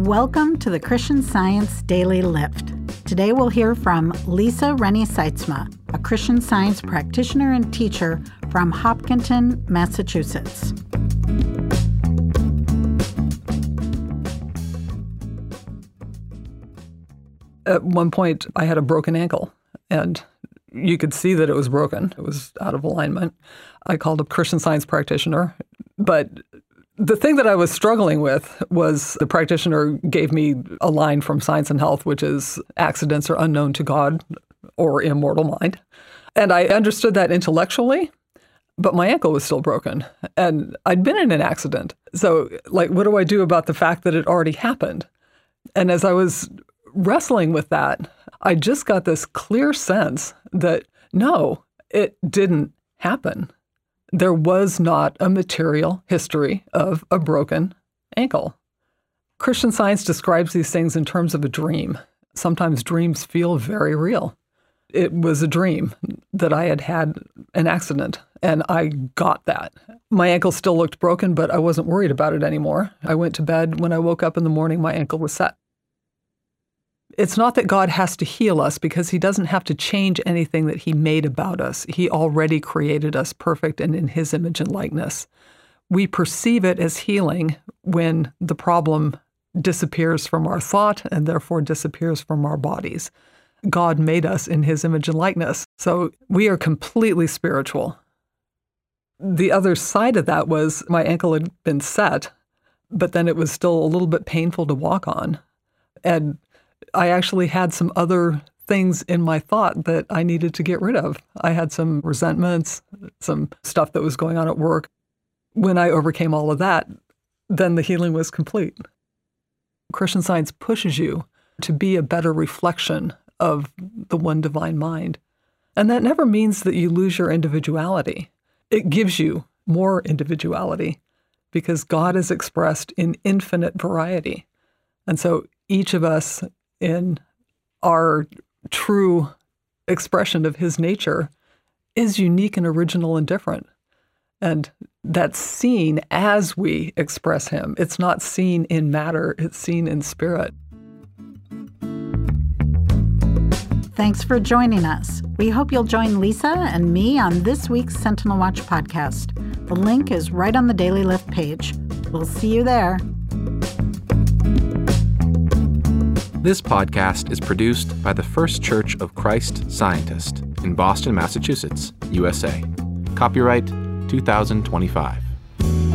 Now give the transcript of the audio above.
Welcome to the Christian Science Daily Lift. Today we'll hear from Lisa Rennie-Sytsma, a Christian Science practitioner and teacher from Hopkinton, Massachusetts. At one point, I had a broken ankle, and you could see that it was broken. It was out of alignment. I called a Christian Science practitioner, but the thing that I was struggling with was the practitioner gave me a line from Science and Health, which is accidents are unknown to God or immortal mind. And I understood that intellectually, but my ankle was still broken, and I'd been in an accident. So, what do I do about the fact that it already happened? And as I was wrestling with that, I just got this clear sense that no, it didn't happen. There was not a material history of a broken ankle. Christian Science describes these things in terms of a dream. Sometimes dreams feel very real. It was a dream that I had had an accident, and I got that. My ankle still looked broken, but I wasn't worried about it anymore. I went to bed. When I woke up in the morning, my ankle was set. It's not that God has to heal us, because he doesn't have to change anything that he made about us. He already created us perfect and in his image and likeness. We perceive it as healing when the problem disappears from our thought and therefore disappears from our bodies. God made us in his image and likeness, so we are completely spiritual. The other side of that was my ankle had been set, but then it was still a little bit painful to walk on. And I actually had some other things in my thought that I needed to get rid of. I had some resentments, some stuff that was going on at work. When I overcame all of that, then the healing was complete. Christian Science pushes you to be a better reflection of the one divine mind. And that never means that you lose your individuality. It gives you more individuality because God is expressed in infinite variety. And so each of us, in our true expression of his nature, is unique and original and different. And that's seen as we express him. It's not seen in matter, it's seen in spirit. Thanks for joining us. We hope you'll join Lisa and me on this week's Sentinel Watch podcast. The link is right on the Daily Lift page. We'll see you there. This podcast is produced by the First Church of Christ Scientist in Boston, Massachusetts, USA. Copyright 2025.